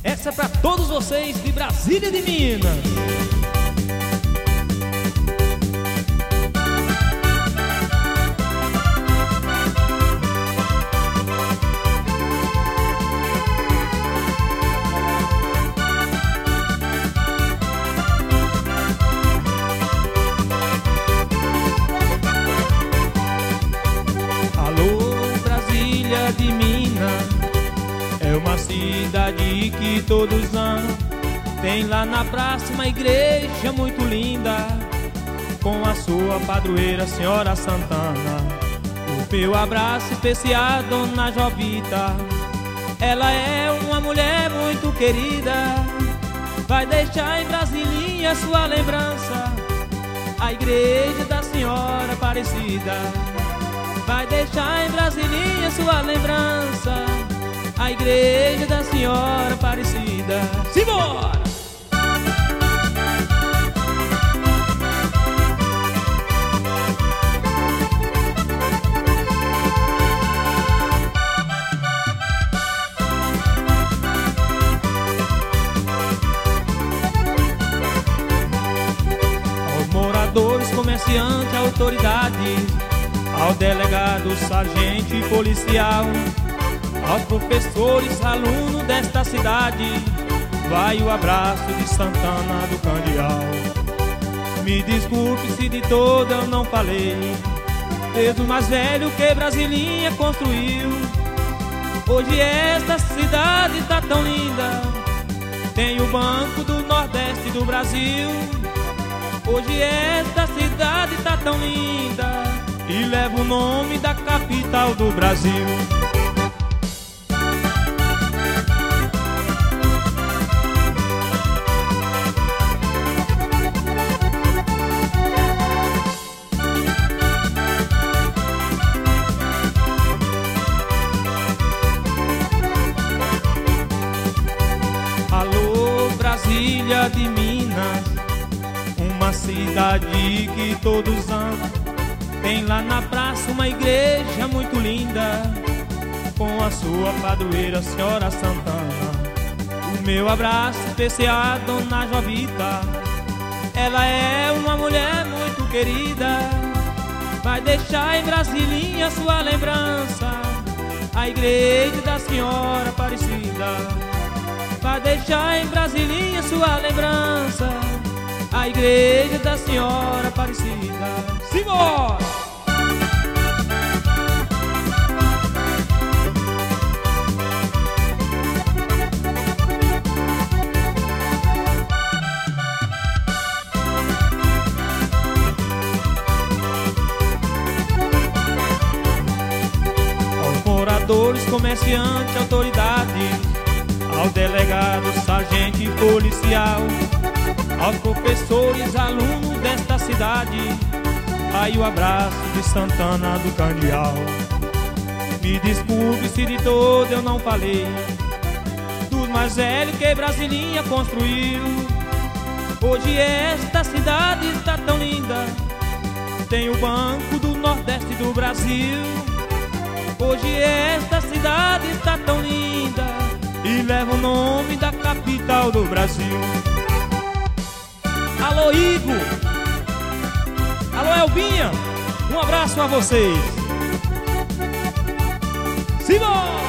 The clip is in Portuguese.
Essa é pra todos vocês de Brasília de Minas. De Minas é uma cidade que todos amam. Tem lá na praça uma igreja muito linda, com a sua padroeira, Senhora Santana. O meu abraço especial, Dona Jovita. Ela é uma mulher muito querida, vai deixar em Brasilinha sua lembrança, a igreja da Senhora Aparecida. Vai deixar em Brasilinha sua lembrança, a igreja da Senhora Aparecida. Simbora! Aos moradores, comerciantes, autoridades, ao delegado, sargento e policial, aos professores, alunos desta cidade, vai o abraço de Santana do Candeal. Me desculpe se de todo eu não falei, desde o mais velho que Brasilinha construiu. Hoje esta cidade tá tão linda, tem o Banco do Nordeste do Brasil. Hoje esta cidade tá tão linda e leva o nome da capital do Brasil. Alô, Brasília de Minas, uma cidade que todos amam. Tem lá na praça uma igreja muito linda, com a sua padroeira, Senhora Santana. O meu abraço especial, Dona Jovita. Ela é uma mulher muito querida, vai deixar em Brasilinha sua lembrança, a igreja da Senhora Aparecida. Vai deixar em Brasilinha sua lembrança, a igreja da Senhora Aparecida. Simbora! Aos moradores, comerciantes, autoridades, ao delegado, sargento e policial, aos professores, alunos desta cidade, vai o abraço de Santana do Candeal. Me desculpe se de todo eu não falei, dos mais velhos que Brasilinha construiu. Hoje esta cidade está tão linda, tem o Banco do Nordeste do Brasil. Hoje esta cidade está tão linda e leva o nome da capital do Brasil. Alô, Igor! Alô, Elbinha! Um abraço a vocês! Simbora!